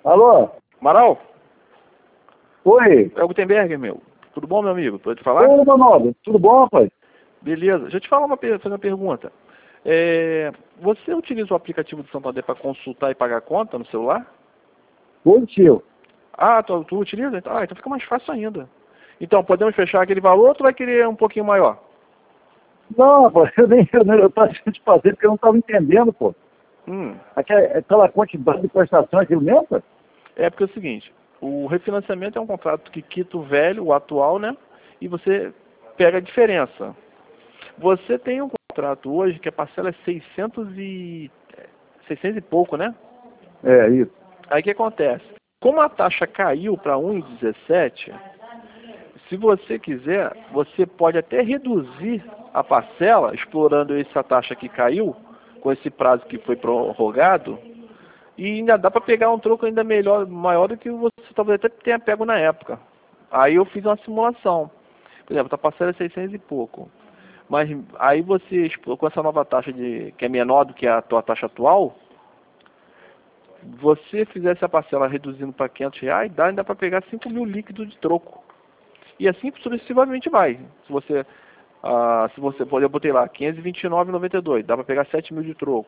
Alô? Amaral, Oi? é o Gutenberg, meu. Tudo bom, meu amigo? Pode falar? Oi, meu nome. Tudo bom, rapaz? Beleza. Deixa eu te falar fazer uma pergunta. Você utiliza o aplicativo do Santander para consultar e pagar a conta no celular? Positivo. Ah, tu utiliza? Então fica mais fácil ainda. Então, podemos fechar aquele valor ou tu vai querer um pouquinho maior? Não, rapaz, eu tô achando de fazer porque eu não estava entendendo, pô. Hum, Aquela quantidade de prestação, aquilo mesmo, pô? É porque é o seguinte, o refinanciamento é um contrato que quita o velho, o atual, né? E você pega a diferença. Você tem um contrato hoje que a parcela é 600 e pouco, né? É, isso. Aí o que acontece? Como a taxa caiu para 1,17, se você quiser, você pode até reduzir a parcela, explorando essa taxa que caiu, com esse prazo que foi prorrogado, e ainda dá para pegar um troco ainda melhor, maior do que você talvez até tenha pego na época. Aí eu fiz uma simulação. Por exemplo, a parcela é 600 e pouco. Mas aí você, com essa nova taxa que é menor do que a tua taxa atual, você fizesse a parcela reduzindo para R$ 500, dá para pegar 5 mil líquidos de troco. E assim sucessivamente vai. Se você, eu botei lá, 529,92, dá para pegar 7 mil de troco.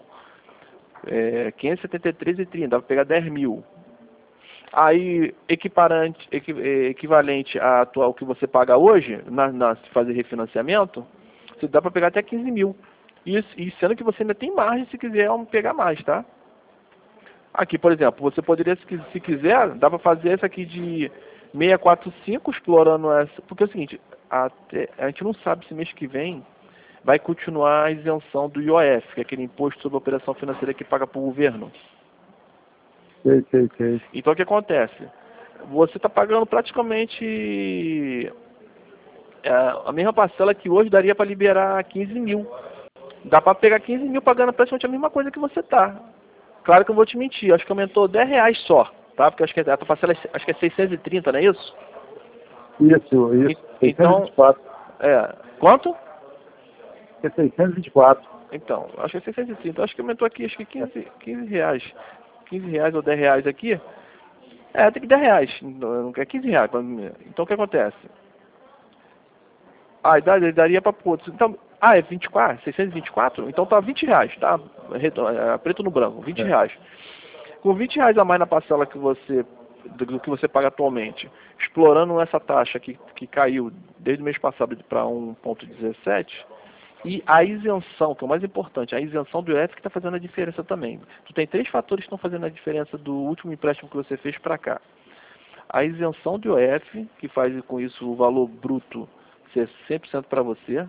573,30, dá para pegar 10 mil. Aí, equivalente a atual que você paga hoje, se fazer refinanciamento, você dá para pegar até 15 mil. E sendo que você ainda tem margem se quiser pegar mais, tá? Aqui, por exemplo, você poderia, se quiser, dá para fazer essa aqui de 645, explorando essa. Porque é o seguinte, a gente não sabe se mês que vem vai continuar a isenção do IOF, que é aquele imposto sobre a operação financeira que paga para o governo. Sei. Então o que acontece? Você está pagando praticamente a mesma parcela que hoje daria para liberar 15 mil. Dá para pegar 15 mil pagando praticamente a mesma coisa que você está. Claro que eu vou te mentir, acho que aumentou R$ 10 só, tá? Porque acho que a tua parcela acho que é 630, não é isso? Isso. Então, 624. quanto? É 624. Então, acho que é 630. Acho que aumentou aqui, acho que 15 reais. 15 reais ou 10 reais aqui. Tem que 10 reais. Não quer 15 reais. Então o que acontece? Daria para pôr. Então, é 24? 624? Então tá 20 reais, tá? Preto no branco, 20 É. reais. Com 20 reais a mais na parcela do que você paga atualmente, explorando essa taxa que caiu desde o mês passado para 1,17, e a isenção, que é o mais importante, a isenção do IOF que está fazendo a diferença também. Tu tem 3 fatores que estão fazendo a diferença do último empréstimo que você fez para cá. A isenção do IOF, que faz com isso o valor bruto ser 100% para você.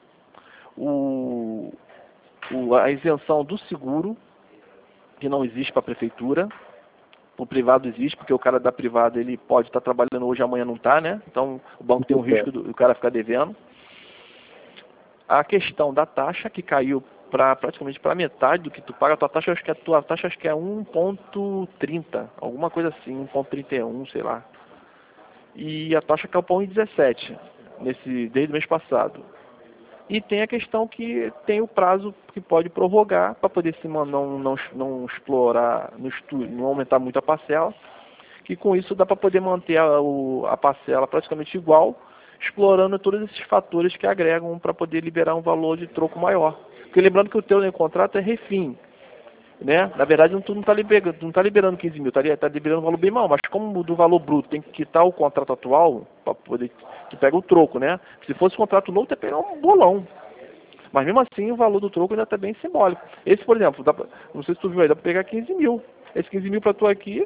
A isenção do seguro, que não existe para a prefeitura. O privado existe, porque o cara da privada ele pode estar trabalhando hoje, amanhã não está, né? Então o banco tem um risco do cara ficar devendo. A questão da taxa, que caiu praticamente para metade do que tu paga. A tua taxa, acho que é 1,30, alguma coisa assim, 1,31, sei lá. E a taxa caiu para 1,17 desde o mês passado. E tem a questão que tem o prazo que pode prorrogar para poder não explorar, não aumentar muito a parcela, que com isso dá para poder manter a parcela praticamente igual, explorando todos esses fatores que agregam para poder liberar um valor de troco maior. Porque lembrando que o teu contrato é refim, né? Na verdade, tu não está liberando 15 mil, tá liberando um valor bem maior, mas como do valor bruto tem que quitar o contrato atual, para poder, tu pega o troco, né? Se fosse contrato novo, tu ia pegar um bolão. Mas mesmo assim, o valor do troco ainda está bem simbólico. Esse, por exemplo, não sei se tu viu aí, dá para pegar 15 mil. Esse 15 mil para tu aqui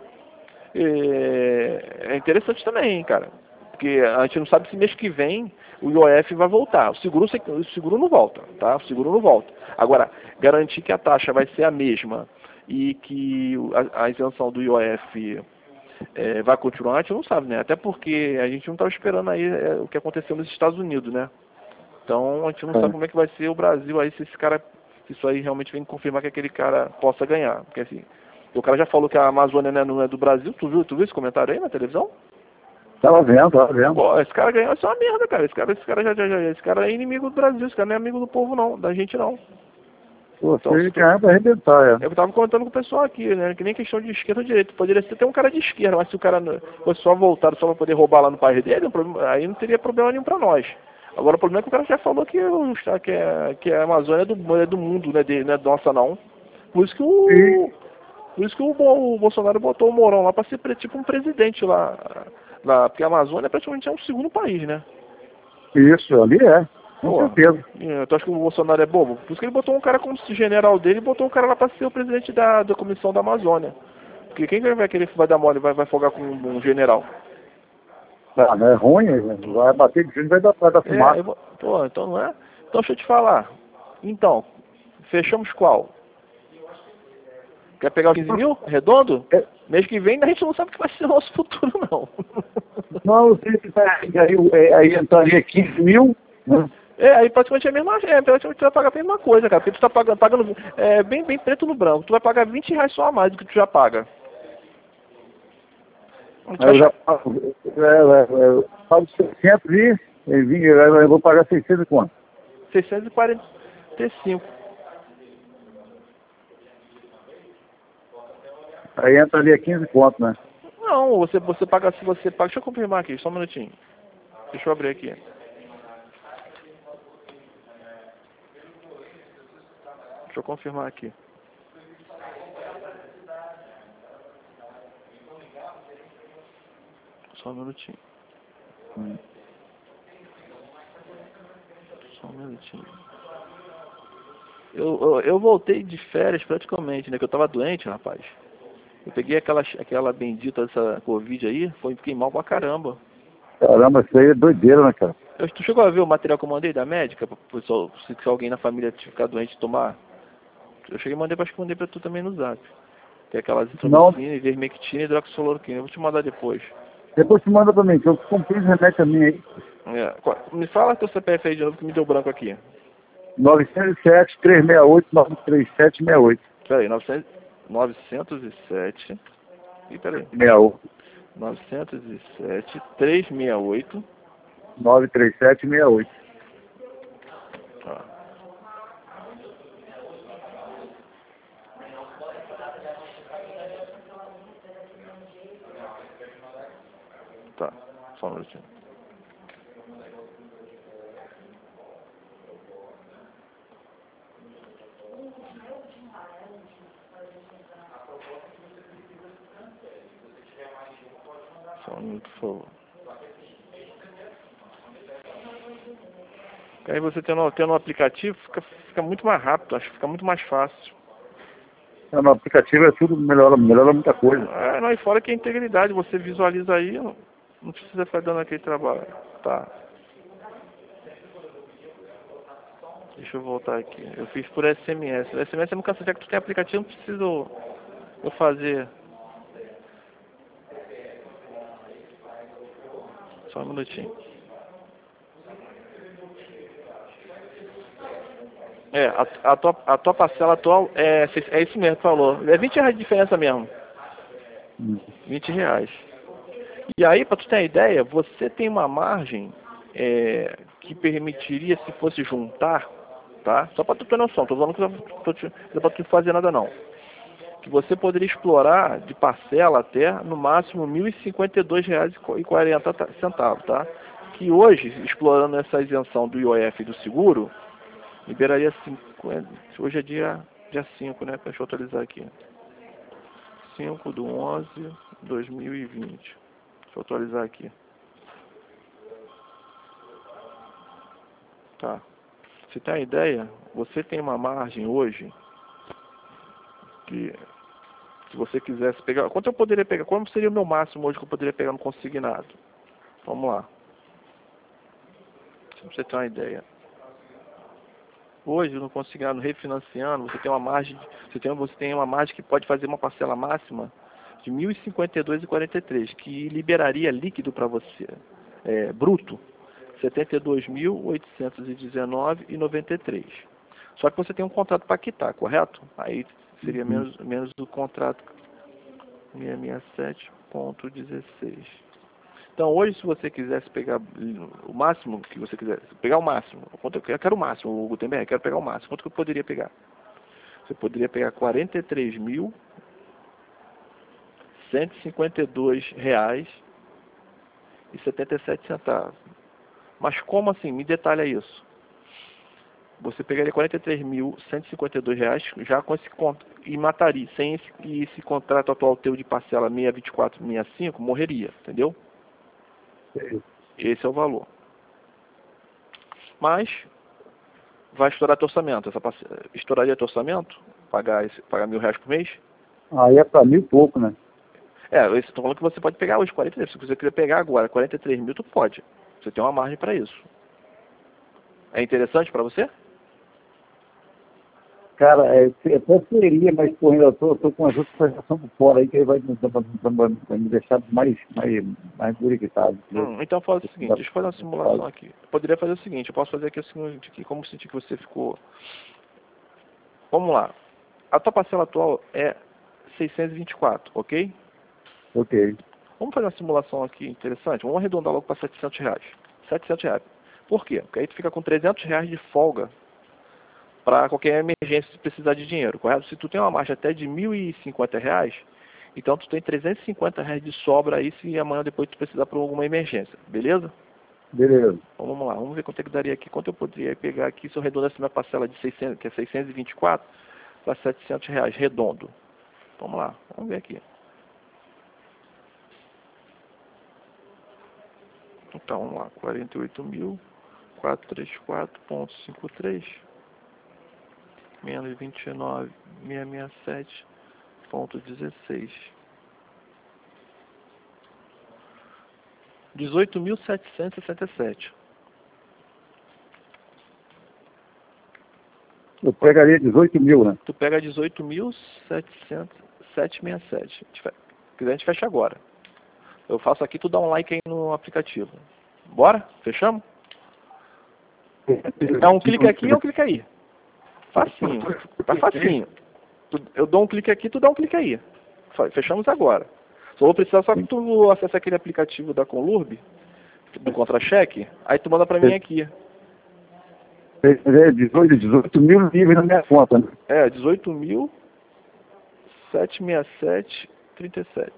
é interessante também, cara. Porque a gente não sabe se mês que vem o IOF vai voltar. O seguro não volta, tá? O seguro não volta. Agora, garantir que a taxa vai ser a mesma e que a isenção do IOF vai continuar, a gente não sabe, né? Até porque a gente não estava esperando aí o que aconteceu nos Estados Unidos, né? Então a gente não sabe como é que vai ser o Brasil aí, se isso aí realmente vem confirmar que aquele cara possa ganhar. Porque assim, o cara já falou que a Amazônia não é do Brasil, tu viu esse comentário aí na televisão? Tava vendo. Pô, esse cara ganhou, isso é uma merda, cara. Esse cara é inimigo do Brasil, esse cara não é amigo do povo não, da gente não. Você Então, se tu- ganhar pra arrebentar, eu estava comentando com o pessoal aqui, né? Que nem questão de esquerda ou direita. Poderia ser até um cara de esquerda, mas se o cara fosse só voltado só para poder roubar lá no país dele, aí não teria problema nenhum para nós. Agora o problema é que o cara já falou que a Amazônia é do mundo, né? Não é nossa não. Por isso que E o Bolsonaro botou o Mourão lá para ser tipo um presidente lá. Porque a Amazônia praticamente é um segundo país, né? isso, ali com Pô, certeza. tu acha que o Bolsonaro é bobo? Por isso que ele botou um cara como general dele e botou um cara lá para ser o presidente da Comissão da Amazônia. Porque quem vai querer vai dar mole, vai folgar com um general? Ah, não é ruim, vai bater de frente, vai dar fumaça. Pô, então não é? Então deixa eu te falar. Então, fechamos qual? Quer pegar os 15 mil? Redondo? É, Mês que vem a gente não sabe o que vai ser o nosso futuro, não. não, você aí entraria 15 mil, né? Aí praticamente é a mesma, praticamente tu vai pagar a mesma coisa, cara, porque tu tá pagando bem preto no branco, tu vai pagar R$ 20 só a mais do que tu já paga. Tu Aí eu vai já pago 600 eu vou pagar 600 e quanto? 645. Aí entraria 15 conto, né? Não, você paga, se você paga, deixa eu confirmar aqui, só um minutinho. Deixa eu abrir aqui. Deixa eu confirmar aqui. Só um minutinho. Só um minutinho. Eu voltei de férias praticamente, né? Que eu tava doente, rapaz. Eu peguei aquela bendita dessa Covid aí, fiquei mal pra caramba. Caramba, isso aí é doideira, né, cara? Tu chegou a ver o material que eu mandei da médica? Pessoal, se alguém na família ficar doente tomar. Eu cheguei e mandei, acho que mandei pra tu também no zap. Que é aquela Não, azitromicina, ivermectina e hidroxicloroquina. Eu vou te mandar depois. depois você manda pra mim, que eu comprei esse remédio também aí. Me fala teu CPF aí de novo que me deu branco aqui. 907-368-93768. Peraí, 907. Ih, peraí. 68. 907 368. 93768. Tá. Tá, só um minutinho. Só um minuto, por favor. Aí você tendo um aplicativo, fica muito mais rápido, acho que fica muito mais fácil. No aplicativo é tudo, melhora muita coisa. Não, e fora que a integridade, você visualiza aí, não precisa ficar dando aquele trabalho. Tá. Deixa eu voltar aqui. Eu fiz por SMS. O SMS eu nunca sei, já que tu tem aplicativo, não preciso eu fazer. Só um minutinho. A tua parcela atual é isso mesmo que falou. É R$ 20 de diferença mesmo. R$ 20. E aí, para tu ter uma ideia, você tem uma margem que permitiria, se fosse juntar, tá? Só para tu ter noção, tô falando que não é para tu fazer nada não. Que você poderia explorar de parcela até, no máximo, R$ 1.052,40, tá? Que hoje, explorando essa isenção do IOF e do seguro, liberaria 50. Hoje é dia 5, né? Deixa eu atualizar aqui. 5/11/2020. Deixa eu atualizar aqui. Tá. Você tem uma ideia? Você tem uma margem hoje que, se você quisesse pegar... Quanto eu poderia pegar? Qual seria o meu máximo hoje que eu poderia pegar no consignado? Vamos lá. Pra você ter uma ideia. Hoje, no consignado refinanciando, você tem uma margem, você tem uma margem que pode fazer uma parcela máxima de R$ 1.052,43, que liberaria líquido para você, bruto, R$ 72.819,93. Só que você tem um contrato para quitar, correto? Aí seria menos o contrato 667,16. Então, hoje, se você quisesse pegar o máximo que você quisesse, pegar o máximo, eu quero o máximo, o Gutenberg, quero pegar o máximo, quanto que eu poderia pegar? Você poderia pegar R$ 43.152,77. Mas como assim? Me detalha isso. Você pegaria R$ 43.152 já com esse e mataria. Sem esse contrato atual teu de parcela 624, 65, morreria, entendeu? Esse é o valor. Mas vai estourar teu orçamento. Estouraria teu orçamento? Pagar R$ 1.000 por mês? Aí é para 1.000 e pouco, né? Eu estou falando que você pode pegar hoje 43. Se você quiser pegar agora 43 mil, tu pode. Você tem uma margem para isso. É interessante para você? Cara, até seria, mas pô, ainda tô com as outras prestações por fora aí que aí vai me deixar mais burocratado. Então faz o seguinte, deixa eu fazer uma simulação aqui. Eu poderia fazer o seguinte, eu posso fazer aqui o seguinte, aqui, como sentir que você ficou. Vamos lá. A tua parcela atual é 624, ok? Ok. Vamos fazer uma simulação aqui interessante. Vamos arredondar logo para R$ 700. R$ 700. Por quê? Porque aí tu fica com R$ 300 de folga para qualquer emergência se precisar de dinheiro, correto? Se tu tem uma margem até de R$ 1.050, então tu tem R$ 350 de sobra aí se amanhã depois tu precisar por alguma emergência, beleza? Beleza. Então vamos lá, vamos ver quanto é que daria aqui, quanto eu poderia pegar aqui se eu arredondasse minha parcela de 600, que é 624, para R$ 700, redondo. Vamos lá, vamos ver aqui. Então vamos lá, 48.434,53 menos 29.667,16. 18.767. Eu pegaria 18 mil, né? Tu pega 18.767. Se quiser, a gente fecha agora. Eu faço aqui, tu dá um like aí no aplicativo. Bora? Fechamos? É um clique aqui e um clique aí. Facinho. Tá facinho. Eu dou um clique aqui, tu dá um clique aí. Fechamos agora. Só vou precisar só que tu acesse aquele aplicativo da Conlurb, do contra-cheque, aí tu manda pra mim aqui. 18 mil livres na minha conta, né? 18.767,37.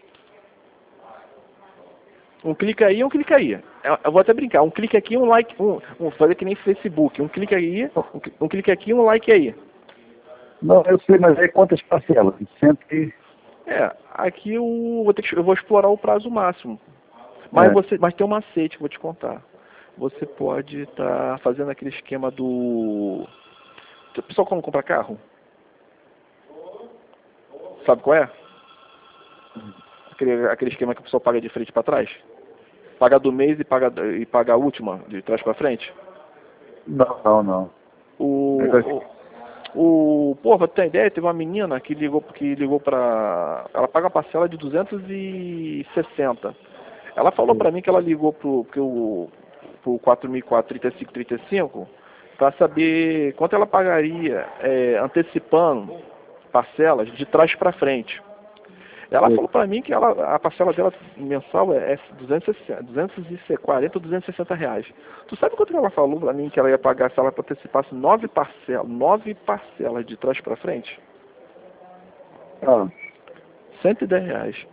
Um clique aí, um clique aí. Eu vou até brincar. Um clique aqui, um like. Fazer que nem Facebook. Um clique aí, um clique aqui, um like aí. Não, eu sei, mas aí quantas parcelas? Sempre. Aqui eu vou explorar o prazo máximo. Mas tem um macete que eu vou te contar. Você pode estar fazendo aquele esquema do... O pessoal como compra carro? Sabe qual é? Aquele esquema que o pessoal paga de frente para trás? Paga do mês e paga a última, de trás para frente? Não. Pô, pra ter ideia, teve uma menina que ligou pra... Ela paga a parcela de 260. Ela falou pra mim que ela ligou pro 4.435 para saber quanto ela pagaria antecipando parcelas de trás para frente. Ela falou pra mim que a parcela dela mensal é 240 ou R$ 260. Tu sabe quanto que ela falou pra mim que ela ia pagar se ela antecipasse 9 parcelas de trás pra frente? R$ 110.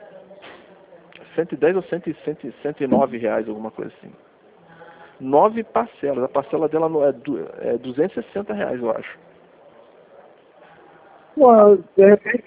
110 ou 109 reais, alguma coisa assim. 9 parcelas. A parcela dela é R$ 260, eu acho. Pô, de repente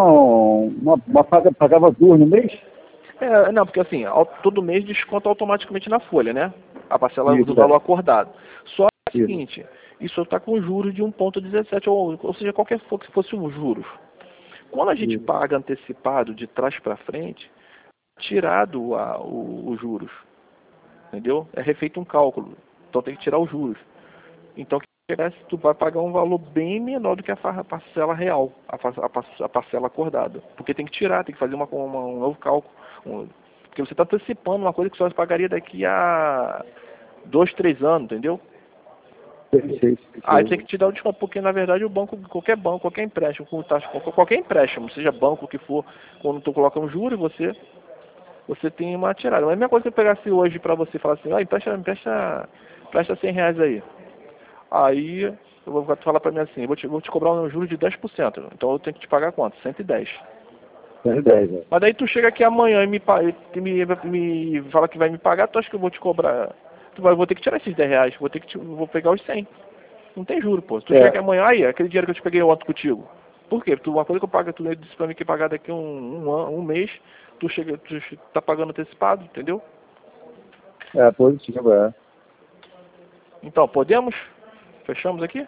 pagava 2 no mês? Não, porque assim, todo mês desconta automaticamente na folha, né? A parcela do valor acordado. Só é o seguinte, isso está com juros de 1,17, ou seja, qualquer que fosse os juros. Quando a gente paga antecipado de trás para frente, tirado os juros, entendeu? É refeito um cálculo, então tem que tirar os juros. Então, o que acontece? Tu vai pagar um valor bem menor do que a parcela real, a parcela acordada. Porque tem que tirar, tem que fazer um novo cálculo. Porque você está antecipando uma coisa que só pagaria daqui a 2, 3 anos, entendeu? Aí tem que te dar o desconto, porque na verdade qualquer banco, qualquer empréstimo, qualquer empréstimo, seja banco que for, quando tu coloca um juro, você tem uma tirada. Mas a mesma coisa que eu pegasse hoje para você e falar assim, empresta R$ 100 aí. Aí eu vou falar para mim assim, vou te cobrar um juro de 10%. Então eu tenho que te pagar quanto? 110. 110, né? Mas daí tu chega aqui amanhã e me fala que vai me pagar, tu acha que eu vou te cobrar? Eu vou ter que tirar esses 10 reais, vou pegar os 100. Não tem juro, pô. Se tu chega aqui amanhã, aí, aquele dinheiro que eu te peguei ontem contigo. Por quê? Uma coisa que eu pago, tu disse pra mim que pagar daqui um mês, tu tá pagando antecipado, entendeu? É positivo, é. Então, podemos? Fechamos aqui?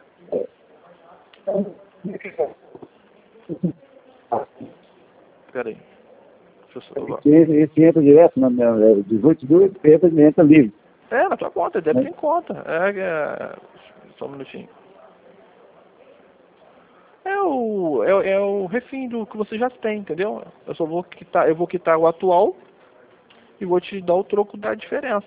Espera aí. Deixa eu só... Esse entra direto na minha 18 mil, entra livre. Na tua conta, deve ter em conta. Só um minutinho. É o refim do que você já tem, entendeu? Eu vou quitar o atual e vou te dar o troco da diferença.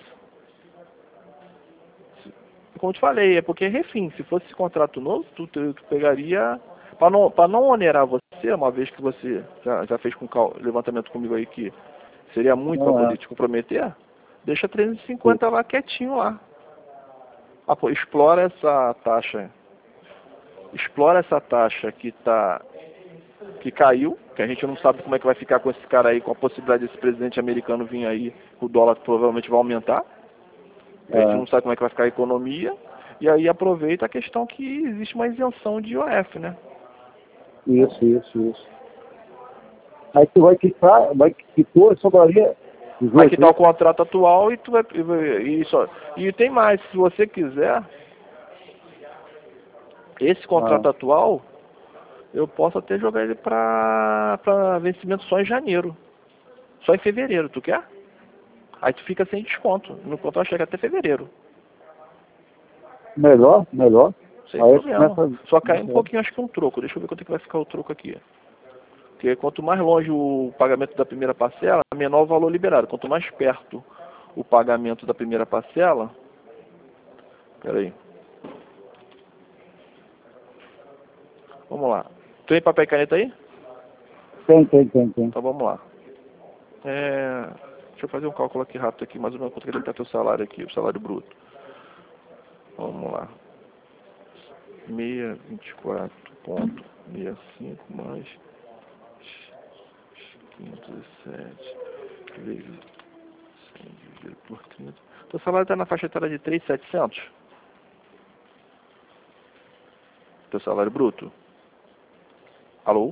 Como eu te falei, é porque é refim. Se fosse esse contrato novo, tu pegaria... Para não onerar você, uma vez que você já fez com levantamento comigo aí que seria muito para poder te comprometer, deixa 350 lá quietinho lá. Explora essa taxa. Explora essa taxa que caiu, que a gente não sabe como é que vai ficar com esse cara aí, com a possibilidade desse presidente americano vir aí, o dólar provavelmente vai aumentar. A gente não sabe como é que vai ficar a economia. E aí aproveita a questão que existe uma isenção de IOF, né? Isso. Aí tu quitou, sobraria 18, vai quitar o contrato atual e tu vai... E tem mais, se você quiser, esse contrato atual, eu posso até jogar ele para vencimento só em janeiro. Só em fevereiro, tu quer? Aí tu fica sem desconto. No contrato chega até fevereiro. Melhor. Sem problema. Só cai um pouquinho, acho que um troco. Deixa eu ver quanto é que vai ficar o troco aqui. Porque quanto mais longe o pagamento da primeira parcela, menor o valor liberado. Quanto mais perto o pagamento da primeira parcela... Peraí. Vamos lá. Tem papel e caneta aí? Tem. Então vamos lá. Deixa eu fazer um cálculo aqui rápido aqui, mais ou menos quanto que ele está teu salário aqui, o salário bruto. Vamos lá. 624,65 mais 507 vezes 100 dividido por 30. Teu salário está na faixa etária de 3.700? Teu salário bruto? Alô?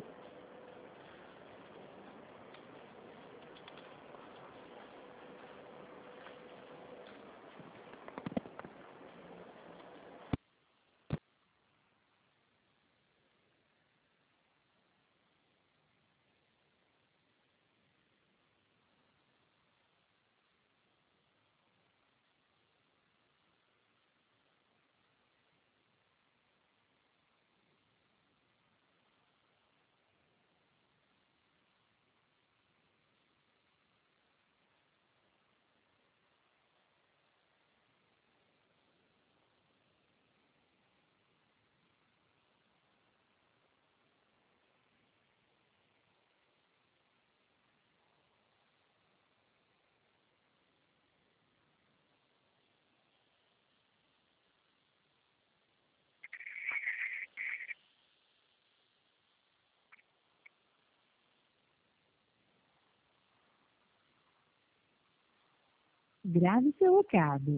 Grave seu recado.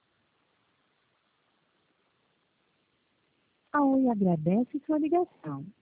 A Oi agradece sua ligação.